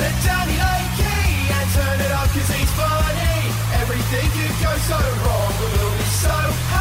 Danny Lakey, and turn it up 'cause he's funny. Everything could go so wrong, but we'll be so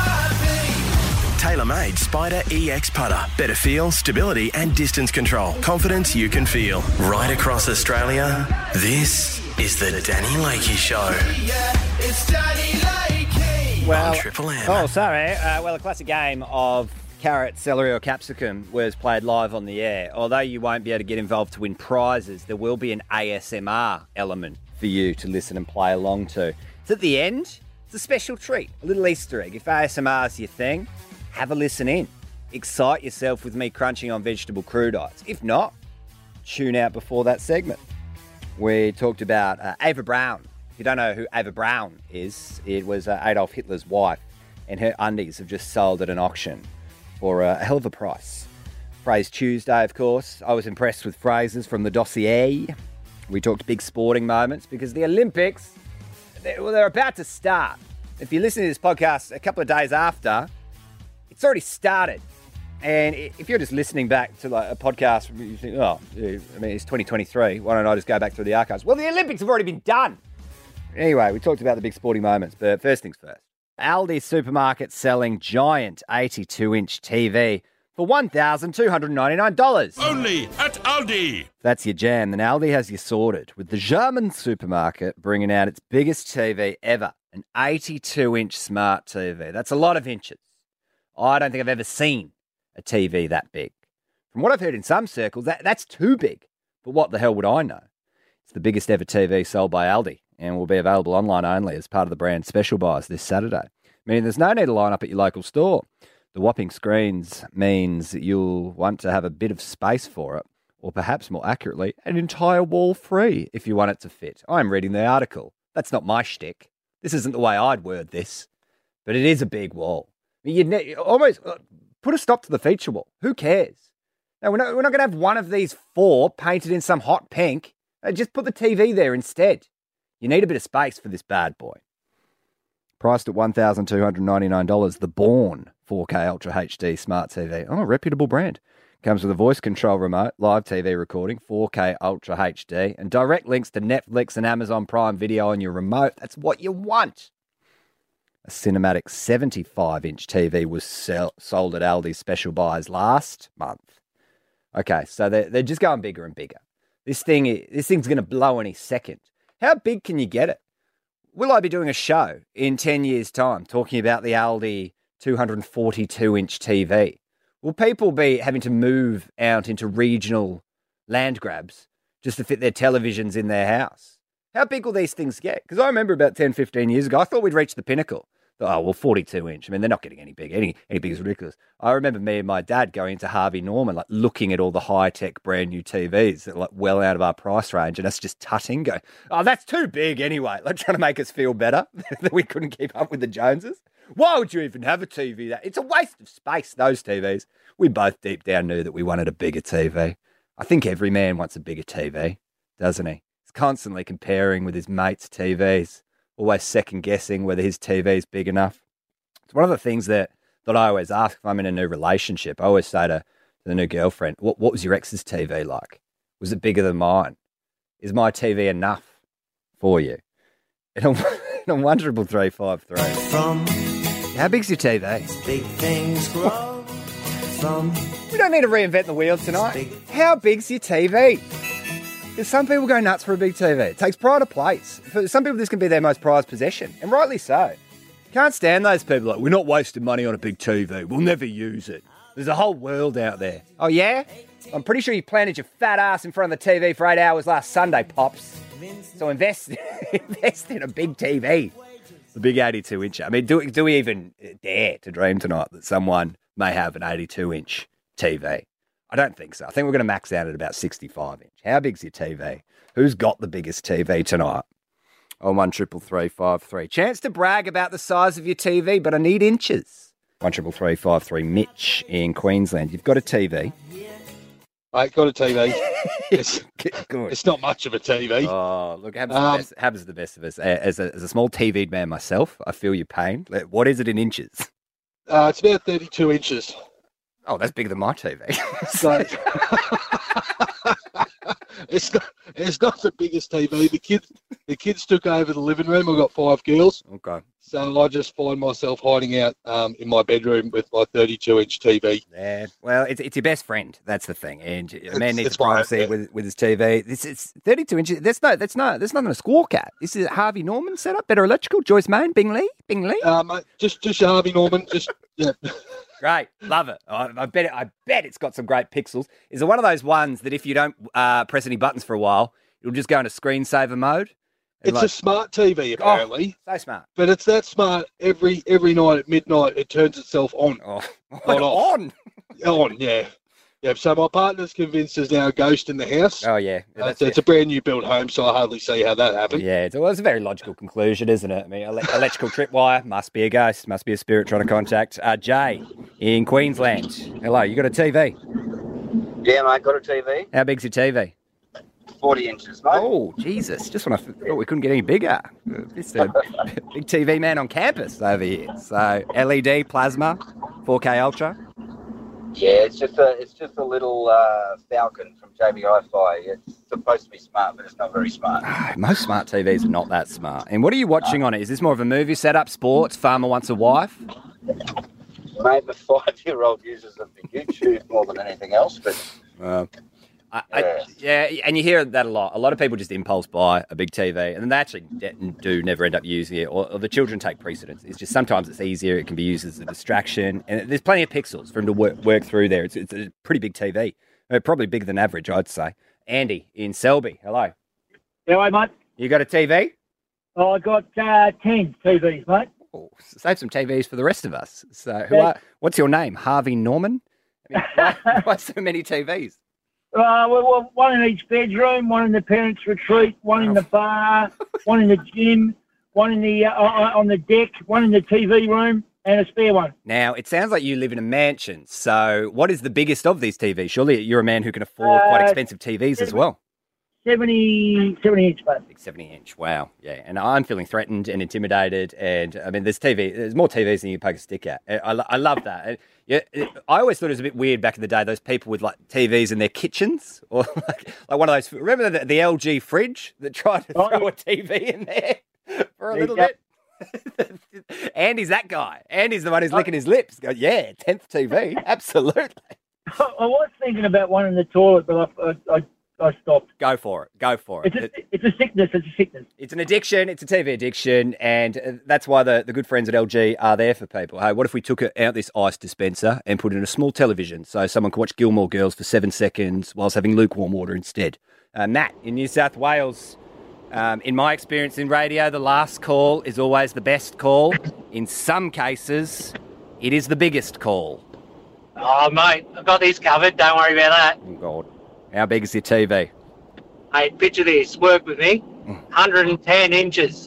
happy. Tailor-made Spider EX putter. Better feel, stability and distance control. Confidence you can feel. Right across Australia, this is the Danny Lakey Show. Yeah, it's Danny Lakey. Well, on Triple M. Oh, sorry. Well, a classic game of carrot, celery or capsicum was played live on the air. Although you won't be able to get involved to win prizes, there will be an ASMR element for you to listen and play along to. It's at the end. It's a special treat, a little Easter egg. If ASMR's your thing, have a listen in. Excite yourself with me crunching on vegetable crudites. If not, tune out before that segment. We talked about Ava Braun. If you don't know who Ava Braun is, it was Adolf Hitler's wife, and her undies have just sold at an auction for a hell of a price. Phrase Tuesday, of course. I was impressed with phrases from the dossier. We talked big sporting moments because the Olympics, they're about to start. If you listen to this podcast a couple of days after, it's already started. And if you're just listening back to like a podcast, you think, oh, yeah, I mean, it's 2023. Why don't I just go back through the archives? Well, the Olympics have already been done. Anyway, we talked about the big sporting moments, but first things first. Aldi supermarket selling giant 82-inch TV for $1,299. Only at Aldi. If that's your jam, then Aldi has you sorted, with the German supermarket bringing out its biggest TV ever, an 82-inch smart TV. That's a lot of inches. I don't think I've ever seen a TV that big. From what I've heard in some circles, that's too big. But what the hell would I know? It's the biggest ever TV sold by Aldi and will be available online only as part of the brand's special buys this Saturday, meaning there's no need to line up at your local store. The whopping screens means you'll want to have a bit of space for it, or perhaps more accurately, an entire wall free if you want it to fit. I'm reading the article. That's not my shtick. This isn't the way I'd word this, but it is a big wall. You'd almost put a stop to the feature wall. Who cares? No, we're not going to have one of these four painted in some hot pink. Just put the TV there instead. You need a bit of space for this bad boy. Priced at $1,299, the Bourne 4K Ultra HD Smart TV. Oh, a reputable brand. Comes with a voice control remote, live TV recording, 4K Ultra HD, and direct links to Netflix and Amazon Prime Video on your remote. That's what you want. A cinematic 75-inch TV was sold at Aldi's special buys last month. Okay, so they're just going bigger and bigger. This thing's going to blow any second. How big can you get it? Will I be doing a show in 10 years' time talking about the Aldi 242-inch TV? Will people be having to move out into regional land grabs just to fit their televisions in their house? How big will these things get? Because I remember about 10, 15 years ago, I thought we'd reached the pinnacle. Oh, well, 42-inch. I mean, they're not getting any big. Any big is ridiculous. I remember me and my dad going into Harvey Norman, like looking at all the high-tech brand new TVs that are like well out of our price range, and us just tutting, going, oh, that's too big anyway. Like trying to make us feel better that we couldn't keep up with the Joneses. Why would you even have a TV that? It's a waste of space, those TVs. We both deep down knew that we wanted a bigger TV. I think every man wants a bigger TV, doesn't he? He's constantly comparing with his mates' TVs. Always second-guessing whether his TV is big enough. It's one of the things that I always ask if I'm in a new relationship. I always say to the new girlfriend, what was your ex's TV like? Was it bigger than mine? Is my TV enough for you? And on 13353. How big's your TV? Big things grow from... We don't need to reinvent the wheel tonight. How big's your TV? Because some people go nuts for a big TV. It takes pride of place. For some people, this can be their most prized possession, and rightly so. Can't stand those people like, we're not wasting money on a big TV. We'll never use it. There's a whole world out there. Oh, yeah? I'm pretty sure you planted your fat ass in front of the TV for 8 hours last Sunday, Pops. So invest in a big TV. The big 82-incher. I mean, do we even dare to dream tonight that someone may have an 82-inch TV? I don't think so. I think we're going to max out at about 65-inch. How big's your TV? Who's got the biggest TV tonight? On 13353. Chance to brag about the size of your TV, but I need inches. 13353. Mitch in Queensland. You've got a TV. I got a TV. Good. It's not much of a TV. Oh, look, happens the best of us. As a small TV'd man myself, I feel your pain. What is it in inches? It's about 32 inches. Oh, that's bigger than my TV. So, It's not the biggest TV. The kids took over the living room. I've got 5 girls. Okay. So I just find myself hiding out in my bedroom with my 32-inch TV. Yeah, well, it's your best friend. That's the thing, and a man needs it's privacy right, yeah. with his TV. This is 32 inches. That's nothing to squawk at. This is Harvey Norman setup. Better Electrical. Joyce Main. Bingley. Mate, just your Harvey Norman. Just yeah. Great, love it. I bet it's got some great pixels. Is it one of those ones that if you don't press any buttons for a while, it'll just go into screensaver mode? And It's a smart TV apparently, so smart. but it's that smart. Every night at midnight, it turns itself on. Oh, Not off. on. On, yeah. Yeah, so my partner's convinced there's now a ghost in the house. Oh yeah, It's a brand new built home, so I hardly see how that happened. Yeah, it's a very logical conclusion, isn't it? I mean, electrical tripwire must be a ghost, must be a spirit trying to contact. Jay in Queensland. Hello, you got a TV? Yeah, mate, got a TV. How big's your TV? 40 inches, mate. Oh, Jesus. Just when I thought we couldn't get any bigger. It's a big TV man on campus over here. So, LED, plasma, 4K Ultra. Yeah, it's just a little Falcon from JB Hi-Fi. It's supposed to be smart, but it's not very smart. Most smart TVs are not that smart. And what are you watching on it? Is this more of a movie setup, sports, Farmer Wants a Wife? Mate, the 5-year-old uses it for YouTube more than anything else, but... Yeah, and you hear that a lot. A lot of people just impulse buy a big TV, and then they actually do never end up using it, or the children take precedence. It's just sometimes it's easier. It can be used as a distraction, and there's plenty of pixels for them to work through there. It's a pretty big TV, probably bigger than average, I'd say. Andy in Selby, hello. Hello, mate. You got a TV? Oh, I got 10 TVs, mate. Oh, save some TVs for the rest of us. So, what's your name? Harvey Norman? I mean, why so many TVs? Well, one in each bedroom, one in the parents' retreat, one in the bar, one in the gym, one in the on the deck, one in the TV room, and a spare one. Now, it sounds like you live in a mansion. So, what is the biggest of these TVs? Surely you're a man who can afford quite expensive TVs as well. 70 inch, mate. Big 70-inch. Wow. Yeah. And I'm feeling threatened and intimidated. And I mean, there's more TVs than you can poke a stick at. I love that. I always thought it was a bit weird back in the day, those people with like TVs in their kitchens, or like one of those. Remember the LG fridge that tried to throw a TV in there for a little bit? Andy's that guy. Andy's the one who's licking his lips. Go, yeah, 10th TV. Absolutely. I was thinking about one in the toilet, but I stopped. Go for it. It's a sickness. It's an addiction. It's a TV addiction, and that's why the good friends at LG are there for people. Hey, what if we took out this ice dispenser and put it in a small television so someone could watch Gilmore Girls for 7 seconds whilst having lukewarm water instead? Matt, in New South Wales, in my experience in radio, the last call is always the best call. In some cases, it is the biggest call. Oh, mate, I've got these covered. Don't worry about that. Oh, God. How big is your TV? Hey, picture this. Work with me. 110 inches.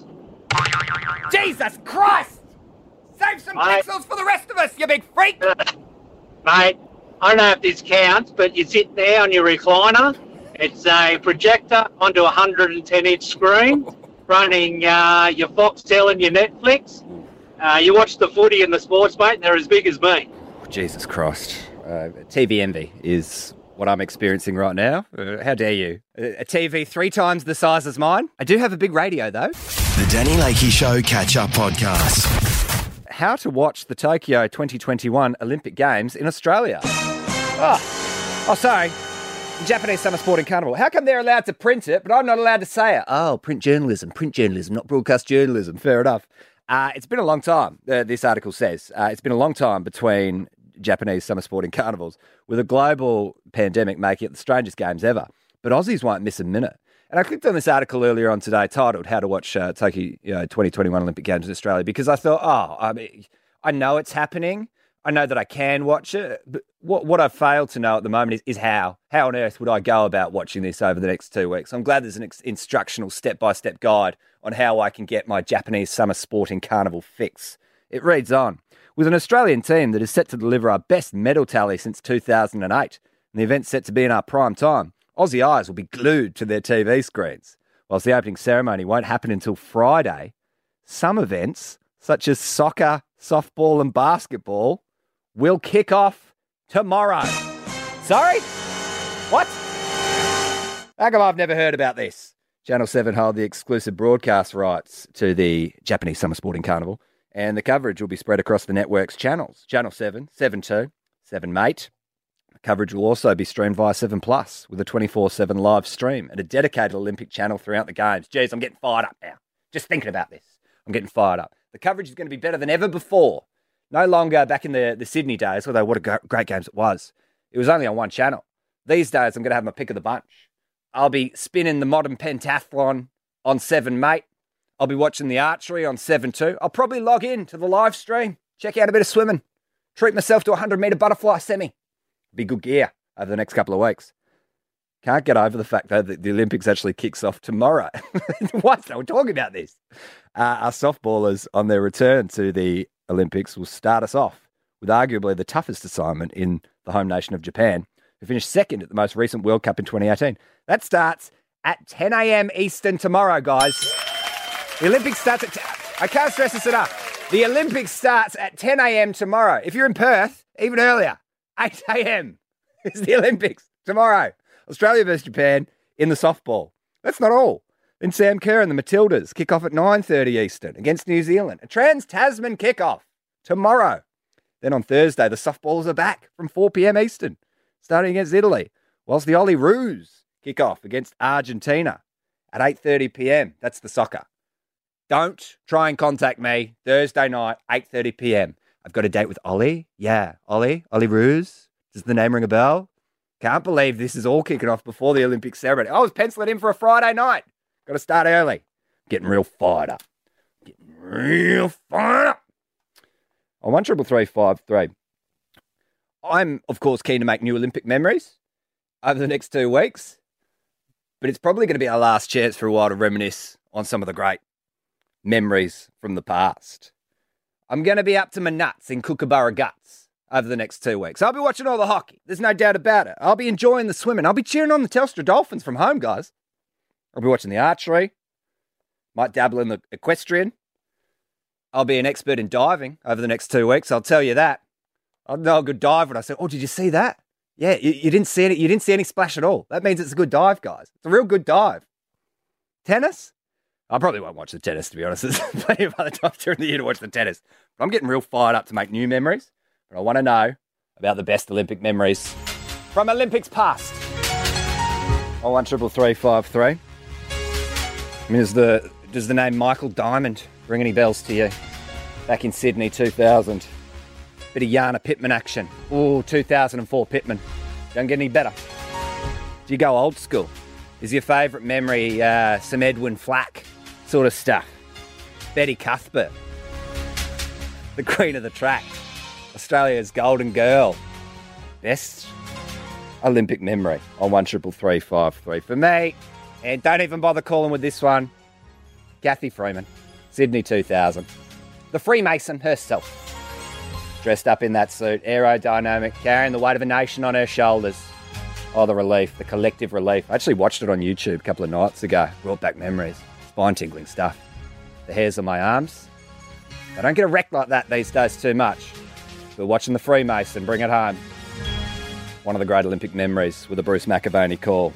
Jesus Christ! Save some pixels for the rest of us, you big freak! Mate, I don't know if this counts, but you sit there on your recliner. It's a projector onto a 110-inch screen, running your Foxtel and your Netflix. You watch the footy and the sports, mate, and they're as big as me. Jesus Christ. TV envy is what I'm experiencing right now. How dare you? A TV 3 times the size as mine. I do have a big radio, though. The Danny Lakey Show Catch-Up Podcast. How to watch the Tokyo 2021 Olympic Games in Australia. Oh, sorry. The Japanese Summer Sporting Carnival. How come they're allowed to print it, but I'm not allowed to say it? Oh, print journalism, not broadcast journalism. Fair enough. It's been a long time, this article says. It's been a long time between Japanese Summer Sporting Carnivals, with a global pandemic making it the strangest games ever. But Aussies won't miss a minute. And I clicked on this article earlier on today titled How to Watch Tokyo 2021 Olympic Games in Australia, because I thought, I know it's happening. I know that I can watch it. But what I've failed to know at the moment is how. How on earth would I go about watching this over the next 2 weeks? I'm glad there's an instructional step-by-step guide on how I can get my Japanese Summer Sporting Carnival fix. It reads on. With an Australian team that is set to deliver our best medal tally since 2008, and the event's set to be in our prime time, Aussie eyes will be glued to their TV screens. Whilst the opening ceremony won't happen until Friday, some events, such as soccer, softball and basketball, will kick off tomorrow. Sorry? What? How come I've never heard about this? Channel 7 hold the exclusive broadcast rights to the Japanese Summer Sporting Carnival, and the coverage will be spread across the network's channels. Channel 7, 7 Mate. The coverage will also be streamed via 7 Plus with a 24/7 live stream and a dedicated Olympic channel throughout the games. Jeez, I'm getting fired up now. Just thinking about this. I'm getting fired up. The coverage is going to be better than ever before. No longer back in the Sydney days, although what a great games it was. It was only on one channel. These days, I'm going to have my pick of the bunch. I'll be spinning the modern pentathlon on 7 Mate. I'll be watching the archery on 7-2. I'll probably log in to the live stream, check out a bit of swimming, treat myself to a 100-metre butterfly semi. Be good gear over the next couple of weeks. Can't get over the fact, though, that the Olympics actually kicks off tomorrow. What? We're talking about this. Our softballers on their return to the Olympics will start us off with arguably the toughest assignment in the home nation of Japan, who finished second at the most recent World Cup in 2018. That starts at 10 a.m. Eastern tomorrow, guys. The Olympics starts at... I can't stress this enough. The Olympics starts at 10 a.m. tomorrow. If you're in Perth, even earlier, 8 a.m. is the Olympics tomorrow. Australia versus Japan in the softball. That's not all. Then Sam Kerr and the Matildas kick off at 9:30 Eastern against New Zealand. A Trans-Tasman kickoff tomorrow. Then on Thursday, the softballs are back from 4 p.m. Eastern, starting against Italy, whilst the Ollie Roos kick off against Argentina at 8:30 p.m. That's the soccer. Don't try and contact me Thursday night, 8:30 p.m. I've got a date with Ollie. Yeah, Ollie Roos. Does the name ring a bell? Can't believe this is all kicking off before the Olympic ceremony. I was penciling in for a Friday night. Got to start early. Getting real fired up. On 133353. I'm, of course, keen to make new Olympic memories over the next 2 weeks, but it's probably going to be our last chance for a while to reminisce on some of the great memories from the past. I'm going to be up to my nuts in Kookaburra guts over the next 2 weeks. I'll be watching all the hockey. There's no doubt about it. I'll be enjoying the swimming. I'll be cheering on the Telstra Dolphins from home, guys. I'll be watching the archery. Might dabble in the equestrian. I'll be an expert in diving over the next 2 weeks. I'll tell you that. I'll know a good dive when I say, oh, did you see that? Yeah, you didn't see it. You didn't see any splash at all. That means it's a good dive, guys. It's a real good dive. Tennis? I probably won't watch the tennis, to be honest. There's plenty of other times during the year to watch the tennis. But I'm getting real fired up to make new memories. But I want to know about the best Olympic memories from Olympics past. On 133353. I mean, does the name Michael Diamond ring any bells to you? Back in Sydney, 2000. Bit of Jana Pittman action. Ooh, 2004 Pittman. Don't get any better. Do you go old school? Is your favourite memory some Edwin Flack sort of stuff? Betty Cuthbert, the queen of the track, Australia's golden girl. Best Olympic memory on 133353 for me. And don't even bother calling with this one. Kathy Freeman, Sydney 2000. The Freemason herself. Dressed up in that suit, aerodynamic, carrying the weight of a nation on her shoulders. Oh, the relief, the collective relief. I actually watched it on YouTube a couple of nights ago. Brought back memories. Spine-tingling stuff. The hairs on my arms. I don't get a wreck like that these days too much. But watching the Freemason bring it home. One of the great Olympic memories with a Bruce McAvaney call.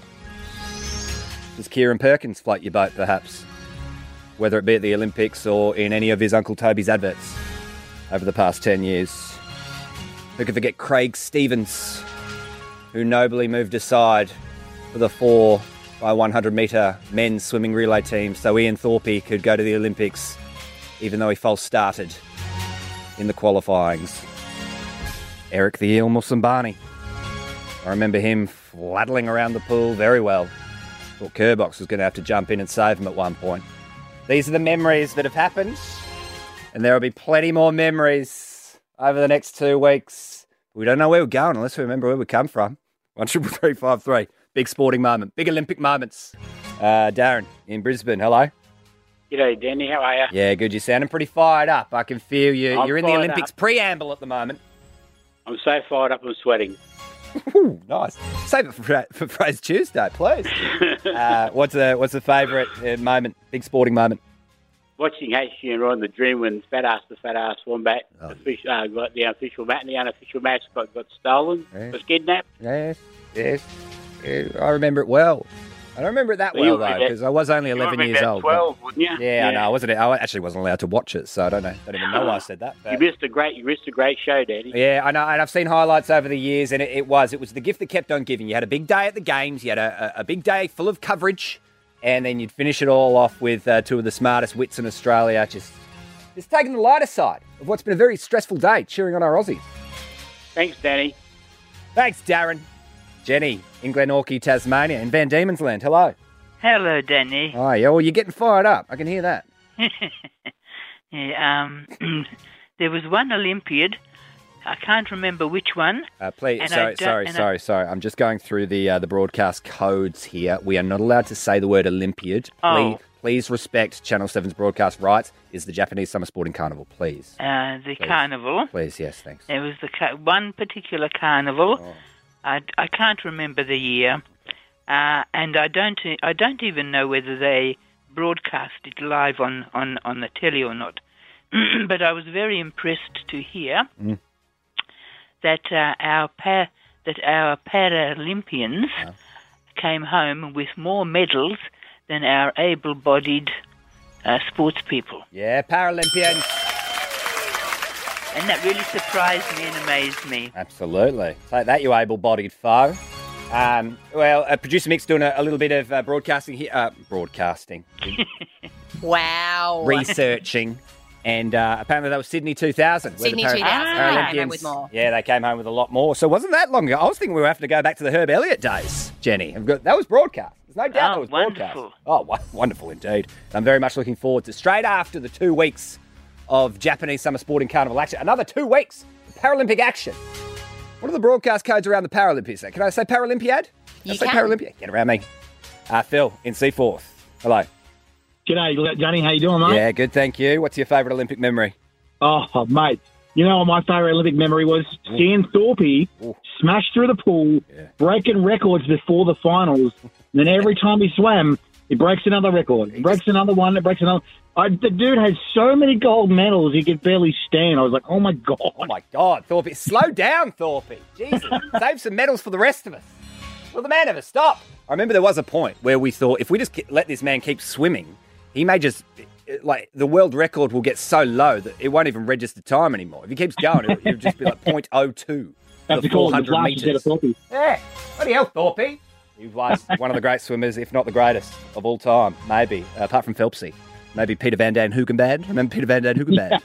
Does Kieran Perkins float your boat, perhaps? Whether it be at the Olympics or in any of his Uncle Toby's adverts over the past 10 years. Who could forget Craig Stevens, who nobly moved aside for the 4x100 metre men's swimming relay team so Ian Thorpe could go to the Olympics, even though he false started in the qualifyings. Eric the Eel Musambani. I remember him flattling around the pool very well. Thought Kerbox was going to have to jump in and save him at one point. These are the memories that have happened, and there will be plenty more memories over the next 2 weeks. We don't know where we're going unless we remember where we come from. 133353. Big sporting moment. Big Olympic moments. Darren in Brisbane. Hello. G'day, Danny. How are you? Yeah, good. You're sounding pretty fired up. I can feel you. I'm You're in the fired Olympics up. preamble at the moment. I'm so fired up, I'm sweating. Ooh, nice. Save it for Phrase Tuesday, please. What's the favourite moment? Big sporting moment. Watching HG and Ron the Dream when the fat ass wombat got the official match, and the unofficial match got stolen, Yeah. was kidnapped. Yes. I remember it well. I don't remember it that Well, you well, were though, about- because I was only You would 11 be years about old. 12, wouldn't you? Yeah, I know. I actually wasn't allowed to watch it, so I don't even know why I said that. You But missed a great show, Daddy. yeah, I know, and I've seen highlights over the years, and it was the gift that kept on giving. You had a big day at the games, you had a big day full of coverage, and then you'd finish it all off with two of the smartest wits in Australia, just taking the lighter side of what's been a very stressful day, cheering on our Aussies. Thanks, Danny. Thanks, Darren. Jenny in Glenorchy, Tasmania, in Van Diemen's Land. Hello. Hello, Danny. Oh, yeah, well, you're getting fired up. I can hear that. Yeah, there was one Olympiad. I can't remember which one. Please, And sorry. I'm just going through the broadcast codes here. We are not allowed to say the word Olympiad. Oh. Please respect Channel 7's broadcast rights. Is the Japanese Summer Sporting Carnival, please. The carnival. Please, yes, thanks. There was one particular carnival. Oh. I can't remember the year, and I don't even know whether they broadcast it live on the telly or not. But I was very impressed to hear that our Paralympians came home with more medals than our able-bodied sports people. Yeah, Paralympians. And that really surprised me and amazed me. Absolutely. Take that, you able-bodied foe. Producer Mick's doing a little bit of broadcasting here. Broadcasting. Wow. Researching. And apparently that was Sydney 2000. where the Sydney 2000. Paralympians, Came home with more. Yeah, they came home with a lot more. So it wasn't that long ago. I was thinking we were having to go back to the Herb Elliott days, Jenny. That was broadcast. There's no doubt that was broadcast. Wonderful. Oh, wonderful indeed. I'm very much looking forward to straight after the 2 weeks of Japanese Summer Sporting Carnival action. Another 2 weeks of Paralympic action. What are the broadcast codes around the Paralympics? Can I say Paralympiad? You say can. Paralympiad? Get around me. Phil in Seaforth. Hello. G'day, Johnny. How you doing, mate? Yeah, good, thank you. What's your favourite Olympic memory? Oh, mate. You know what my favourite Olympic memory was? Stan Thorpe smashed through the pool, breaking records before the finals. And then every time he swam, he breaks another record. He breaks another one. It breaks another. The dude had so many gold medals he could barely stand. I was like, oh, my God. Oh, my God, Thorpe. Slow down, Thorpe. Jesus. Save some medals for the rest of us. Will the man ever stop? I remember there was a point where we thought if we just let this man keep swimming, he may just, the world record will get so low that it won't even register time anymore. If he keeps going, it'll just be like 0.02. That's the 400 metres. Yeah. Bloody hell, Thorpe. He was one of the great swimmers, if not the greatest of all time, maybe, apart from Phelpsy. Maybe Peter Van Dan Hoogenbad. Remember Peter Van Dan Hoogenbad?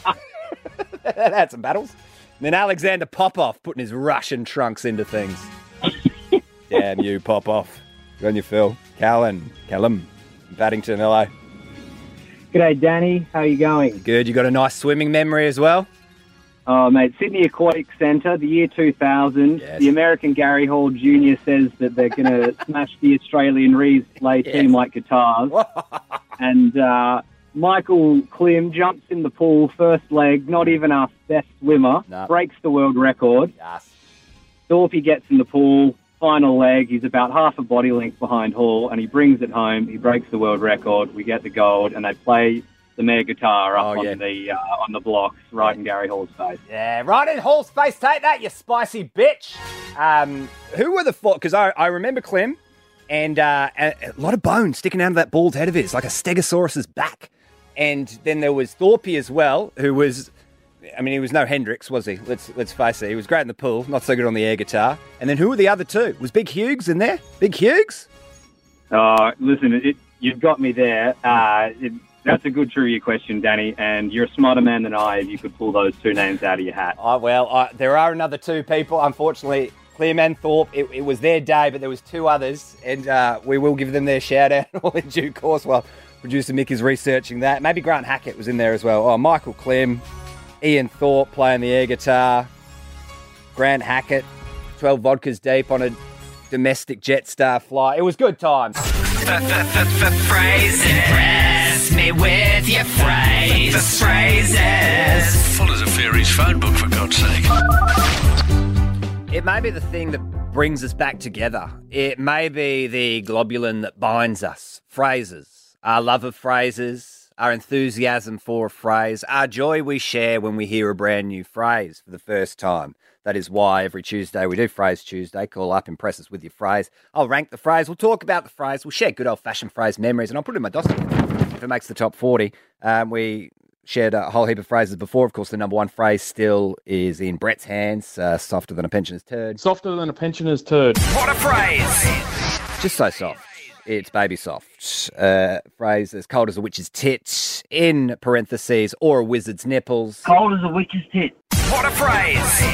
That had some battles. And then Alexander Popov putting his Russian trunks into things. Damn you, Popov. Good on you, Phil. Callum, Paddington, hello. G'day, Danny. How you going? Good. You got a nice swimming memory as well? Oh, mate, Sydney Aquatic Centre, the year 2000. Yes. The American Gary Hall Jr. says that they're going to smash the Australian relay team like guitars. And Michael Klim jumps in the pool, first leg, not even our best swimmer, breaks the world record. Yes. Thorpe gets in the pool, final leg, he's about half a body length behind Hall, and he brings it home. He breaks the world record. We get the gold, and they play the Mayor guitar up on the blocks, right in Gary Hall's face. Yeah, right in Hall's face. Take that, you spicy bitch. Who were the four? Because I remember Clem and a lot of bone sticking out of that bald head of his, like a Stegosaurus's back. And then there was Thorpe as well, who was, I mean, he was no Hendrix, was he? Let's face it. He was great in the pool, not so good on the air guitar. And then who were the other two? Was Big Hughes in there? Big Hughes? Listen, you've got me there. That's a good trivia question, Danny, and you're a smarter man than I if you could pull those two names out of your hat. There are another two people, unfortunately. Clem and Thorpe, it was their day, but there was two others, and we will give them their shout-out all in due course while producer Mick is researching that. Maybe Grant Hackett was in there as well. Oh, Michael Clem, Ian Thorpe playing the air guitar, Grant Hackett, 12 vodkas deep on a domestic Jetstar flight. It was good times. Phrases. Impress me with your phrases. Full as a fairy's phone book, for God's sake. It may be the thing that brings us back together. It may be the globulin that binds us. Phrases. Our love of phrases, our enthusiasm for a phrase, our joy we share when we hear a brand new phrase for the first time. That is why every Tuesday we do Phrase Tuesday. Call up, impress us with your phrase. I'll rank the phrase. We'll talk about the phrase. We'll share good old-fashioned phrase memories, and I'll put it in my dossier if it makes the top 40. We shared a whole heap of phrases before. Of course, the number one phrase still is in Brett's hands, softer than a pensioner's turd. Softer than a pensioner's turd. What a phrase! Just so soft. It's baby soft. Phrase as cold as a witch's tit, in parentheses, or a wizard's nipples. Cold as a witch's tit. What a phrase!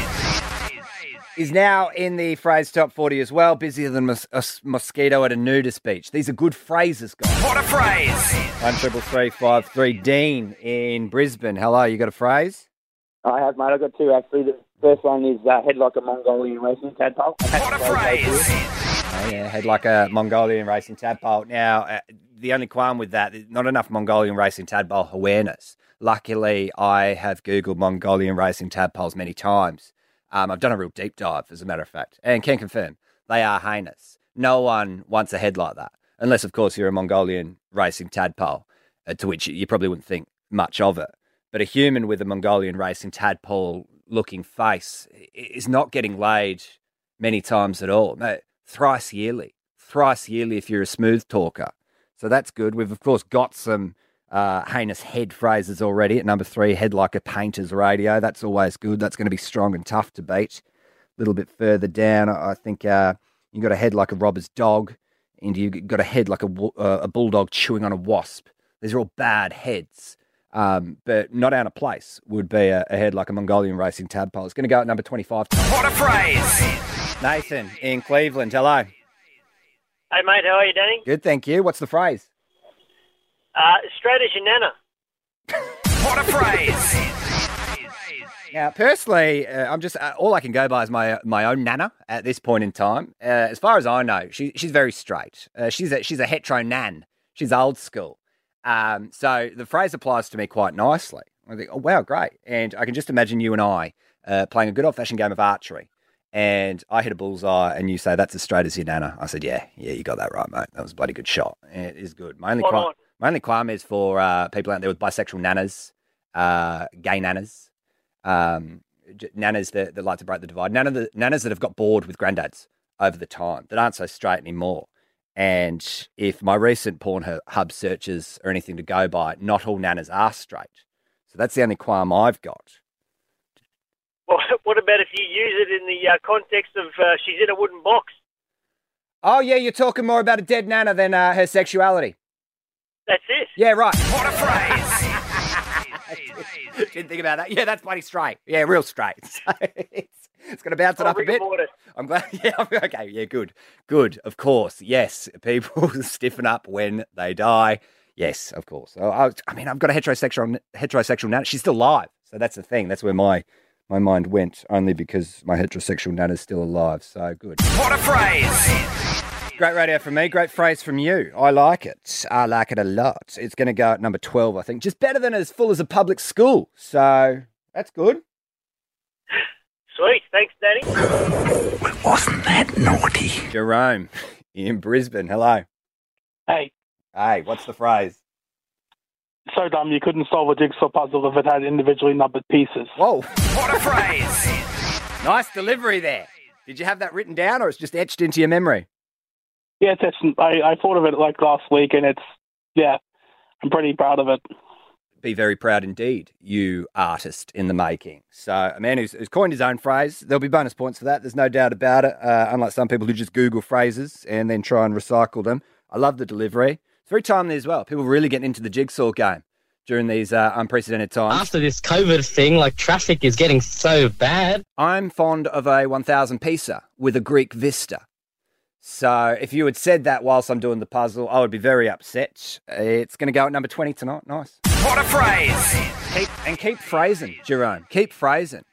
Is now in the phrase top 40 as well. Busier than a mosquito at a nudist beach. These are good phrases, guys. What a phrase! 133353. Dean in Brisbane. Hello, you got a phrase? I have, mate. I've got two, actually. The first one is head like a Mongolian racing tadpole. What a phrase! Oh, yeah, head like a Mongolian racing tadpole. Now, the only qualm with that, not enough Mongolian racing tadpole awareness. Luckily, I have Googled Mongolian racing tadpoles many times. I've done a real deep dive, as a matter of fact, and can confirm they are heinous. No one wants a head like that, unless, of course, you're a Mongolian racing tadpole, to which you probably wouldn't think much of it. But a human with a Mongolian racing tadpole-looking face is not getting laid many times at all. No, thrice yearly if you're a smooth talker. So that's good. We've, of course, got some heinous head phrases already at number 3, head like a painter's radio. That's always good. That's going to be strong and tough to beat. A little bit further down, I think you got a head like a robber's dog, and you got a head like a bulldog chewing on a wasp. These are all bad heads, but not out of place would be a head like a Mongolian racing tadpole. It's going to go at number 25. What a phrase! Nathan in Cleveland, hello. Hey, mate, how are you, Danny? Good, thank you. What's the phrase? Straight as your nana. What a phrase! Now, personally, I'm just all I can go by is my own nana at this point in time. As far as I know, she's very straight. She's a hetero nan. She's old school. So the phrase applies to me quite nicely. I think, oh wow, great. And I can just imagine you and I playing a good old fashioned game of archery. And I hit a bullseye, and you say that's as straight as your nana. I said, yeah, you got that right, mate. That was a bloody good shot. It is good. My only qualm is for people out there with bisexual nanas, gay nanas, nanas that like to break the divide, nanas that have got bored with granddads over the time, that aren't so straight anymore. And if my recent Pornhub searches are anything to go by, not all nanas are straight. So that's the only qualm I've got. Well, what about if you use it in the context of she's in a wooden box? Oh, yeah, you're talking more about a dead nana than her sexuality. That's it. Yeah, right. What a phrase! Didn't think about that. Yeah, that's bloody straight. Yeah, real straight. So it's going to bounce it up a bit. I'm glad. Yeah, okay. Yeah, good. Good, of course. Yes, people stiffen up when they die. Yes, of course. I mean, I've got a heterosexual nana. She's still alive. So that's the thing. That's where my mind went, only because my heterosexual nana's still alive. So good. What a phrase! Great radio from me. Great phrase from you. I like it. I like it a lot. It's going to go at number 12, I think. Just better than as full as a public school. So that's good. Sweet. Thanks, Danny. Well, wasn't that naughty? Jerome in Brisbane. Hello. Hey. Hey, what's the phrase? So dumb you couldn't solve a jigsaw puzzle if it had individually numbered pieces. Whoa. What a phrase! Nice delivery there. Did you have that written down, or it's just etched into your memory? Yeah, I thought of it like last week, and I'm pretty proud of it. Be very proud indeed, you artist in the making. So a man who's coined his own phrase, there'll be bonus points for that. There's no doubt about it, unlike some people who just Google phrases and then try and recycle them. I love the delivery. It's very timely as well. People really getting into the jigsaw game during these unprecedented times. After this COVID thing, traffic is getting so bad. I'm fond of a 1,000 piecer with a Greek vista. So if you had said that whilst I'm doing the puzzle, I would be very upset. It's going to go at number 20 tonight. Nice. What a phrase! Keep phrasing, Jerome. Keep phrasing.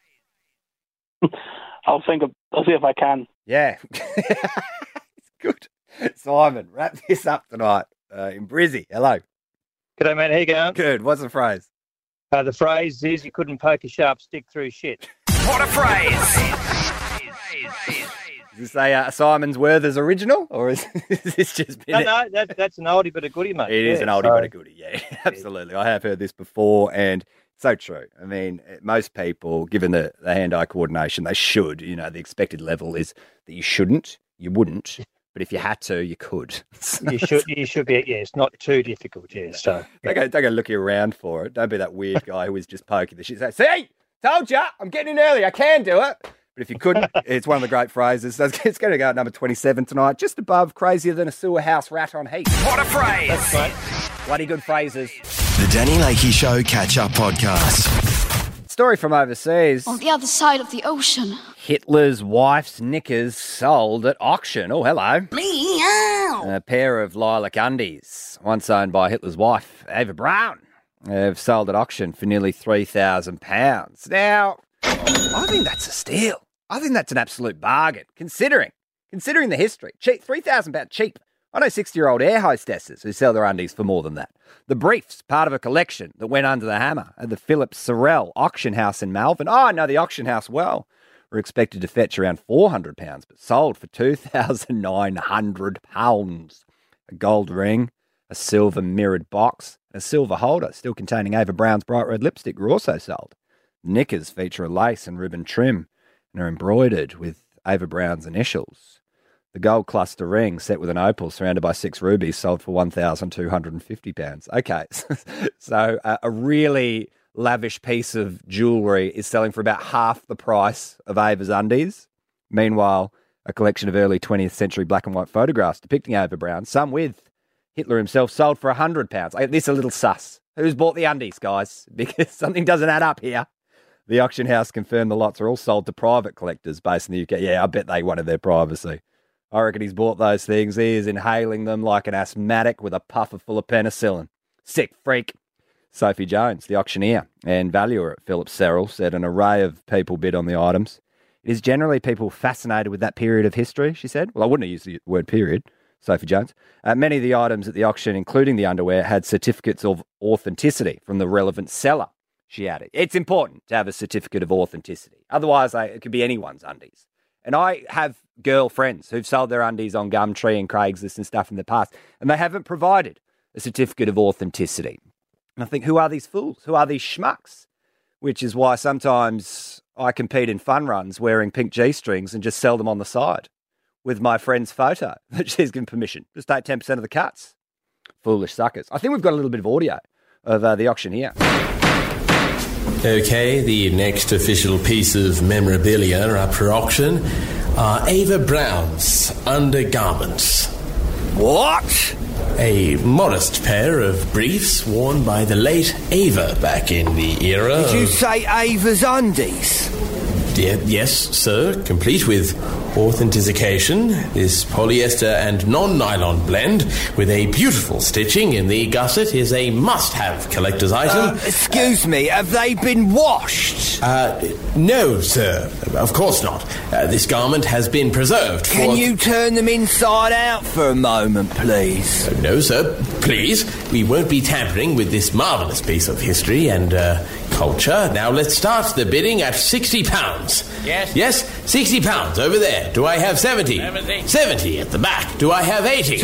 I'll see if I can. Yeah. It's good. Simon, wrap this up tonight in Brizzy. Hello. G'day, mate. How you going? Good. What's the phrase? The phrase is you couldn't poke a sharp stick through shit. What a phrase! Is this a Simon's Werther's original, or is this just... No, that's an oldie but a goodie, mate. It is an oldie but a goodie, yeah. Absolutely. I have heard this before, and So true. I mean, most people, given the hand-eye coordination, they should. The expected level is that you shouldn't, you wouldn't, but if you had to, you could. You should be. Yeah, it's not too difficult. Yeah, so Don't go looking around for it. Don't be that weird guy who is just poking the shit. Say, see, told you, I'm getting in early. I can do it. But if you couldn't, it's one of the great phrases. So it's going to go at number 27 tonight, just above crazier than a sewer house rat on heat. What a phrase! That's great. Bloody good phrases. The Danny Lakey Show Catch-Up Podcast. Story from overseas. On the other side of the ocean. Hitler's wife's knickers sold at auction. Oh, hello. Meow. A pair of lilac undies, once owned by Hitler's wife, Eva Braun, have sold at auction for nearly £3,000. Now, I think that's a steal. I think that's an absolute bargain, considering the history. Cheap, £3,000 cheap. I know 60-year-old air hostesses who sell their undies for more than that. The brief's part of a collection that went under the hammer at the Philip Sorrell auction house in Malvern. Oh, I know the auction house well. Were expected to fetch around £400, but sold for £2,900. A gold ring, a silver mirrored box, and a silver holder still containing Eva Braun's bright red lipstick were also sold. The knickers feature a lace and ribbon trim and are embroidered with Eva Braun's initials. The gold cluster ring, set with an opal surrounded by 6 rubies, sold for £1,250. Okay, so a really lavish piece of jewellery is selling for about half the price of Ava's undies. Meanwhile, a collection of early 20th century black and white photographs depicting Eva Braun, some with Hitler himself, sold for £100. This is a little sus. Who's bought the undies, guys? Because something doesn't add up here. The auction house confirmed the lots are all sold to private collectors based in the UK. Yeah, I bet they wanted their privacy. I reckon he's bought those things. He is inhaling them like an asthmatic with a puffer full of penicillin. Sick freak. Sophie Jones, the auctioneer and valuer at Philip Sorrell, said an array of people bid on the items. It is generally people fascinated with that period of history, she said. Well, I wouldn't have used the word period, Sophie Jones. Many of the items at the auction, including the underwear, had certificates of authenticity from the relevant seller, she added. It's important to have a certificate of authenticity. Otherwise, it could be anyone's undies. And I have girlfriends who've sold their undies on Gumtree and Craigslist and stuff in the past, and they haven't provided a certificate of authenticity. And I think, who are these fools? Who are these schmucks? Which is why sometimes I compete in fun runs wearing pink G-strings and just sell them on the side with my friend's photo that she's given permission. Just take 10% of the cuts. Foolish suckers. I think we've got a little bit of audio of the auction here. Okay, the next official piece of memorabilia up for auction are Eva Braun's undergarments. What? A modest pair of briefs worn by the late Eva back in the era. Did you say Ava's undies? Yes, sir. Complete with authentication, this polyester and non-nylon blend with a beautiful stitching in the gusset is a must-have collector's item. Excuse me, have they been washed? No, sir. Of course not. This garment has been preserved for... Can you turn them inside out for a moment, please? No, sir. Please. We won't be tampering with this marvellous piece of history and culture. Now let's start the bidding at £60. Yes? Yes, £60 over there. Do I have 70? 70 at the back. Do I have 80?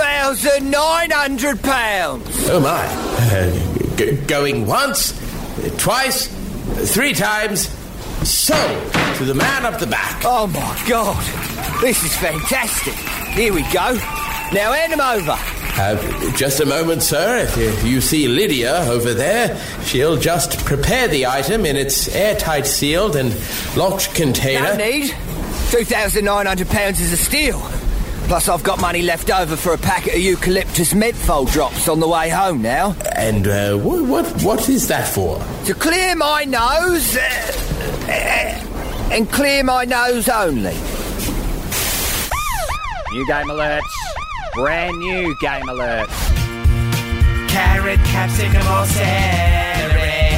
£2,900. Oh, my. Going once, twice, 3 times. Sold to the man up the back. Oh, my God. This is fantastic. Here we go. Now hand them over. Just a moment, sir. If you see Lydia over there, she'll just prepare the item in its airtight sealed and locked container. No need. £2,900 is a steal. Plus, I've got money left over for a packet of eucalyptus menthol drops on the way home now. And what is that for? To clear my nose, and clear my nose only. New game alerts. Brand new game alert. Carrot, capsicum, or celery.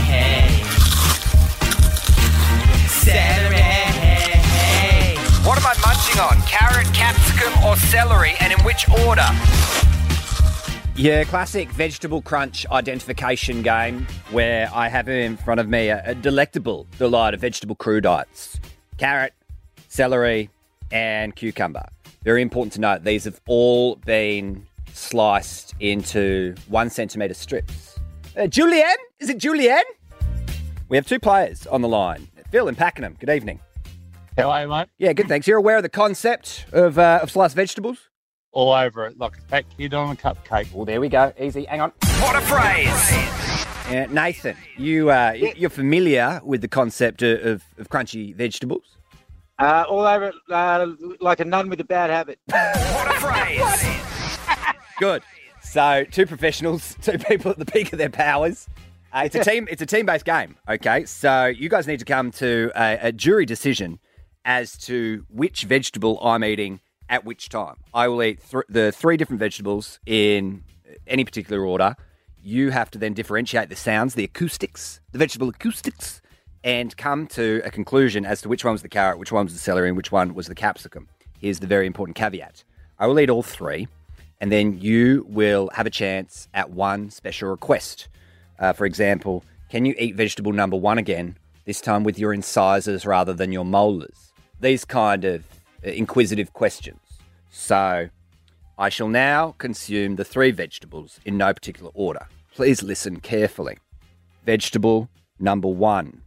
Celery. What am I munching on? Carrot, capsicum, or celery, and in which order? Yeah, classic vegetable crunch identification game where I have in front of me a delectable delight of vegetable crudites. Carrot, celery, and cucumber. Very important to note, these have all been sliced into 1 centimetre strips. Julienne? Is it Julienne? We have two players on the line. Phil in Pakenham, good evening. How are you, mate? Yeah, good, thanks. You're aware of the concept of sliced vegetables? All over it, like a fat kid on a cupcake. Well, there we go. Easy. Hang on. What a phrase! Nathan, you're familiar with the concept of crunchy vegetables? All over it, like a nun with a bad habit. What a phrase! Good. So, two professionals, two people at the peak of their powers. It's a team-based game, okay? So, you guys need to come to a jury decision as to which vegetable I'm eating at which time. I will eat the three different vegetables in any particular order. You have to then differentiate the sounds, the acoustics, the vegetable acoustics, and come to a conclusion as to which one was the carrot, which one was the celery, and which one was the capsicum. Here's the very important caveat. I will eat all three, and then you will have a chance at one special request. For example, can you eat vegetable number 1 again, this time with your incisors rather than your molars? These kind of inquisitive questions. So, I shall now consume the three vegetables in no particular order. Please listen carefully. Vegetable number 1.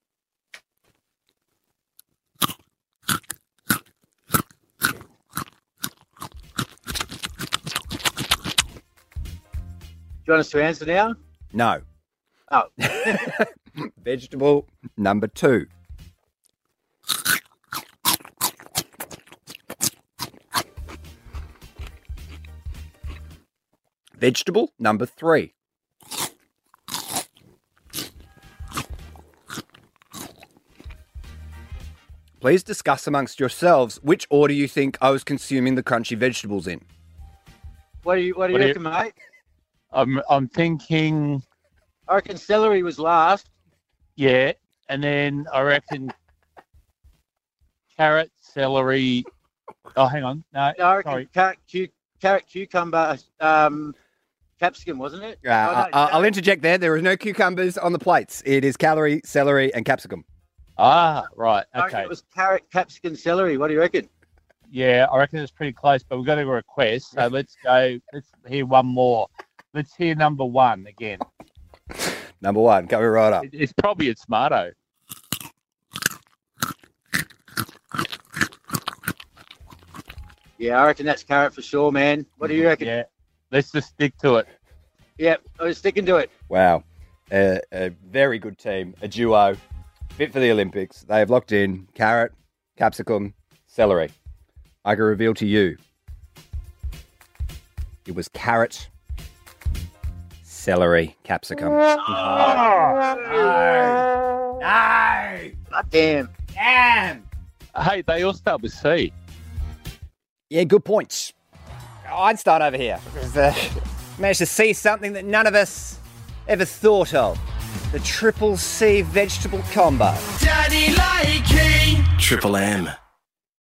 Do you want us to answer now? No. Oh. Vegetable number 2. Vegetable number 3. Please discuss amongst yourselves which order you think I was consuming the crunchy vegetables in. What do you reckon, mate? I'm thinking, I reckon celery was last. yeah, and then I reckon carrot, celery. Oh, hang on. No, I reckon sorry. carrot, cucumber, capsicum, wasn't it? I'll interject there. There are no cucumbers on the plates. It is celery, and capsicum. Ah, right. I reckon Okay. it was carrot, capsicum, celery. What do you reckon? Yeah, I reckon it's pretty close, but we've got a request, so let's go. Let's hear one more. Let's hear number 1 again. Number 1, coming right up. It's probably a tomato. Yeah, I reckon that's carrot for sure, man. What do you reckon? Yeah, let's just stick to it. Yep, I was sticking to it. Wow. A very good team, a duo, fit for the Olympics. They have locked in carrot, capsicum, celery. I can reveal to you, it was carrot, celery, capsicum. No. God damn. Hey, they all start with C. Yeah, good points. Einstein over here. Managed to see something that none of us ever thought of. The triple C vegetable combo. Triple M.